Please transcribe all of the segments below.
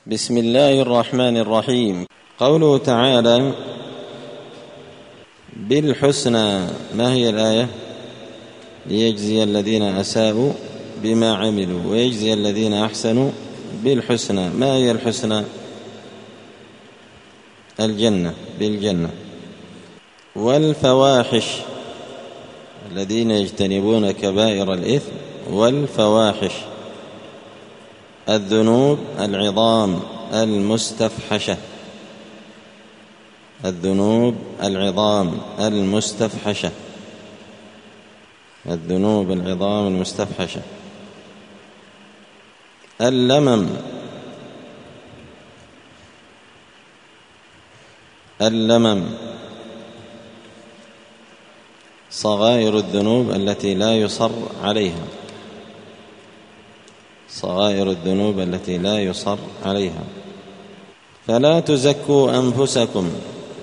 بسم الله الرحمن الرحيم. قوله تعالى بالحسنى، ما هي الآية؟ ليجزي الذين أساءوا بما عملوا ويجزي الذين أحسنوا بالحسنى. ما هي الحسنى؟ الجنة، بالجنة. والفواحش، الذين يجتنبون كبائر الإثم والفواحش، الذنوب العظام المستفحشة، الذنوب العظام المستفحشة، الذنوب العظام المستفحشة. اللمم، اللمم صغائر الذنوب التي لا يصر عليها، صغائر الذنوب التي لا يصر عليها. فلا تزكوا أنفسكم،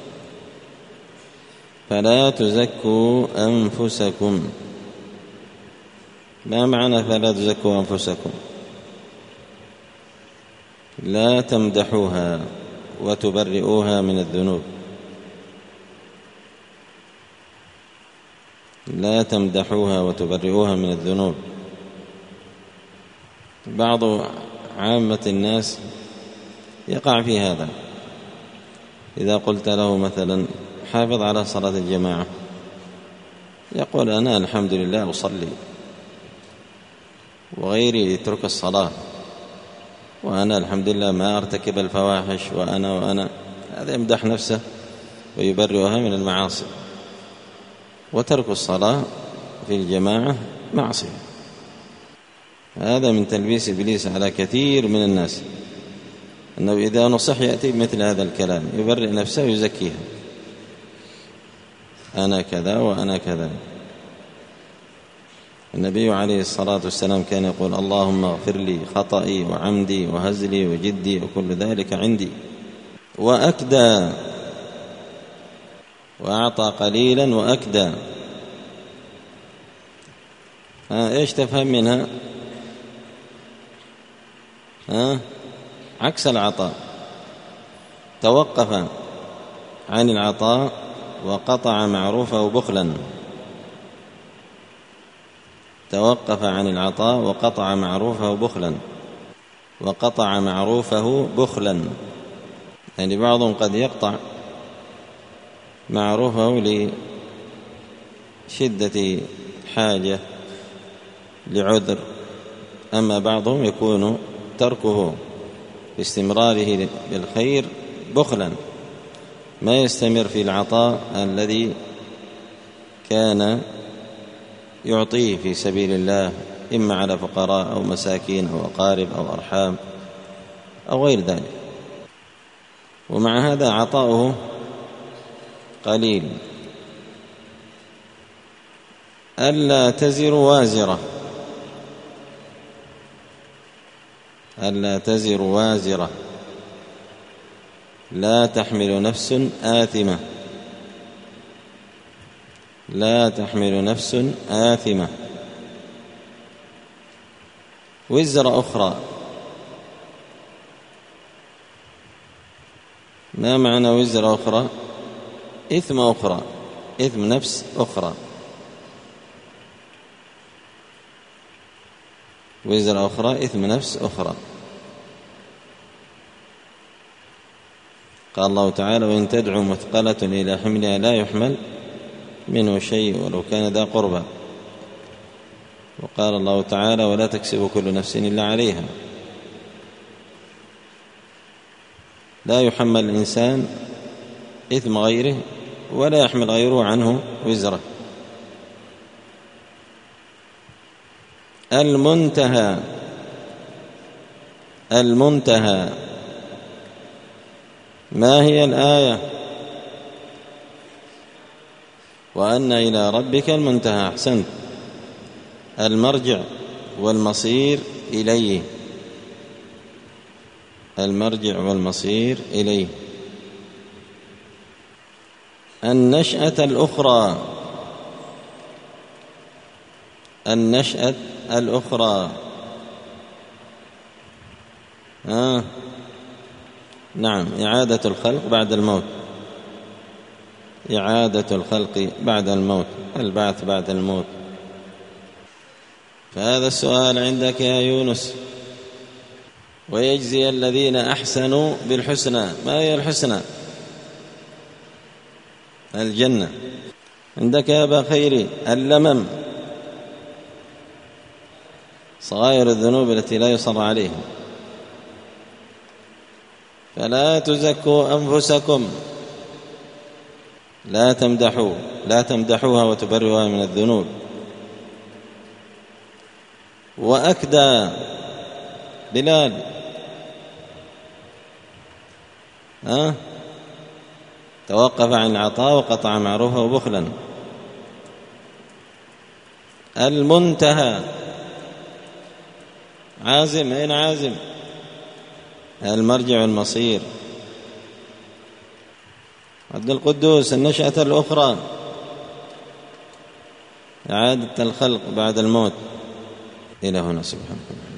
فلا تزكوا أنفسكم. ما معنى فلا تزكوا أنفسكم؟ لا تمدحوها وتبرئوها من الذنوب، لا تمدحوها وتبرئوها من الذنوب. بعض عامة الناس يقع في هذا. إذا قلت له مثلا حافظ على صلاة الجماعة، يقول أنا الحمد لله أصلي وغيري يترك الصلاة، وأنا الحمد لله ما أرتكب الفواحش، وأنا هذا يمدح نفسه ويبرئها من المعاصي. وترك الصلاة في الجماعة معصية. هذا من تلبيس إبليس على كثير من الناس، أنه إذا نصح يأتي بمثل هذا الكلام، يبرئ نفسه ويزكيها، أنا كذا وأنا كذا. النبي عليه الصلاة والسلام كان يقول اللهم اغفر لي خطئي وعمدي وهزلي وجدي وكل ذلك عندي. وأكدى، وأعطى قليلا وأكدى. إيش تفهم منها؟ عكس العطاء، توقف عن العطاء وقطع معروفه بخلا، توقف عن العطاء وقطع معروفه بخلا، وقطع معروفه بخلا. يعني بعضهم قد يقطع معروفه لشدة حاجة لعذر، أما بعضهم يكون تركه باستمراره بالخير بخلا، ما يستمر في العطاء الذي كان يعطيه في سبيل الله، إما على فقراء أو مساكين أو أقارب أو أرحام أو غير ذلك. ومع هذا عطاؤه قليل. ألا تزر وازرة، ألا تزر وازرة، لا تحمل نفس آثمة، لا تحمل نفس آثمة وزر أخرى. ما معنى وزر أخرى؟ إثم أخرى، إثم نفس أخرى. وزر أخرى، إثم نفس أخرى. قال الله تعالى وإن تدعو مثقلة إلى حملها لا يحمل منه شيء ولو كان ذا قربى. وقال الله تعالى ولا تكسب كل نفس إلا عليها. لا يحمل الإنسان إثم غيره ولا يحمل غيره عنه وزره. المنتهى، المنتهى ما هي الآية؟ وأن إلى ربك المنتهى. أحسنت. المرجع والمصير إليه، المرجع والمصير إليه. النشأة الأخرى، النشأة الأخرى. نعم، إعادة الخلق بعد الموت، إعادة الخلق بعد الموت، البعث بعد الموت. فهذا السؤال عندك يا يونس. ويجزي الذين أحسنوا بالحسنى. ما هي الحسنى؟ الجنة. عندك يا أبا خيري اللمم، صغائر الذنوب التي لا يصر عليها. فلا تزكوا أنفسكم، لا تمدحوها وتبرئوها من الذنوب. وأكدى بلال توقف عن العطاء وقطع معروفه وبخلا. المنتهى عازم، أين عازم؟ المرجع المصير. عبد القدوس النشأة الأخرى، إعادة الخلق بعد الموت. إلى هنا سبحانه.